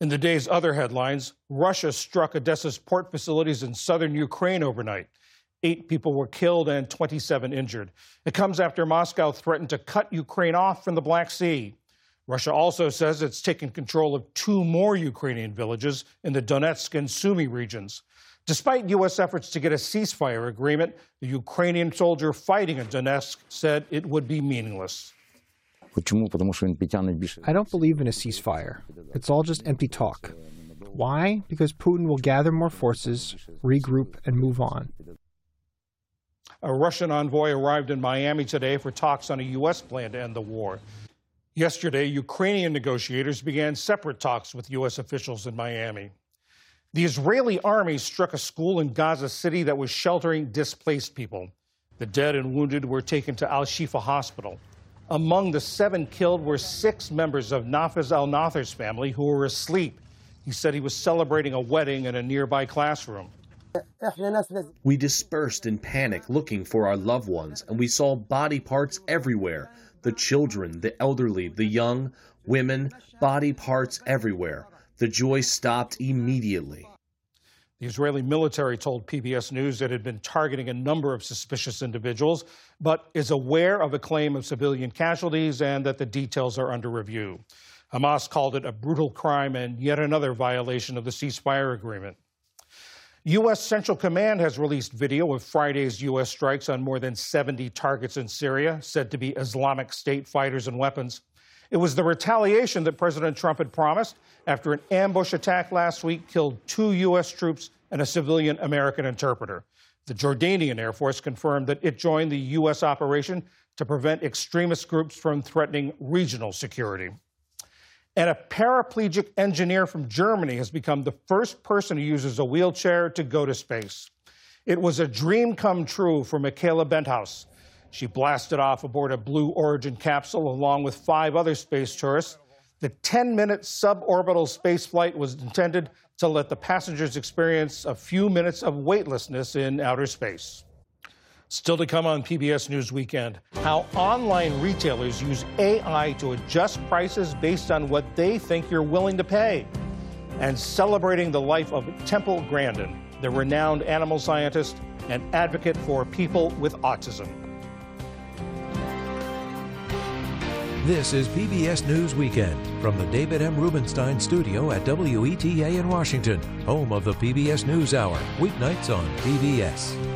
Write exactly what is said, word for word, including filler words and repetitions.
In the day's other headlines, Russia struck Odessa's port facilities in southern Ukraine overnight. Eight people were killed and twenty-seven injured. It comes after Moscow threatened to cut Ukraine off from the Black Sea. Russia also says it's taken control of two more Ukrainian villages in the Donetsk and Sumy regions. Despite U S efforts to get a ceasefire agreement, the Ukrainian soldier fighting in Donetsk said it would be meaningless. I don't believe in a ceasefire. It's all just empty talk. Why? Because Putin will gather more forces, regroup, and move on. A Russian envoy arrived in Miami today for talks on a U S plan to end the war. Yesterday, Ukrainian negotiators began separate talks with U S officials in Miami. The Israeli army struck a school in Gaza City that was sheltering displaced people. The dead and wounded were taken to Al-Shifa Hospital. Among the seven killed were six members of Nafez al-Nather's family who were asleep. He said he was celebrating a wedding in a nearby classroom. We dispersed in panic looking for our loved ones, and we saw body parts everywhere. The children, the elderly, the young, women, body parts everywhere. The joy stopped immediately. The Israeli military told P B S News it had been targeting a number of suspicious individuals, but is aware of a claim of civilian casualties and that the details are under review. Hamas called it a brutal crime and yet another violation of the ceasefire agreement. U S Central Command has released video of Friday's U S strikes on more than seventy targets in Syria, said to be Islamic State fighters and weapons. It was the retaliation that President Trump had promised after an ambush attack last week killed two U S troops and a civilian American interpreter. The Jordanian Air Force confirmed that it joined the U S operation to prevent extremist groups from threatening regional security. And a paraplegic engineer from Germany has become the first person who uses a wheelchair to go to space. It was a dream come true for Michaela Benthaus. She blasted off aboard a Blue Origin capsule along with five other space tourists. The ten-minute suborbital space flight was intended to let the passengers experience a few minutes of weightlessness in outer space. Still to come on P B S News Weekend, how online retailers use A I to adjust prices based on what they think you're willing to pay. And celebrating the life of Temple Grandin, the renowned animal scientist and advocate for people with autism. This is P B S News Weekend from the David M. Rubenstein studio at W E T A in Washington, home of the P B S NewsHour, weeknights on P B S.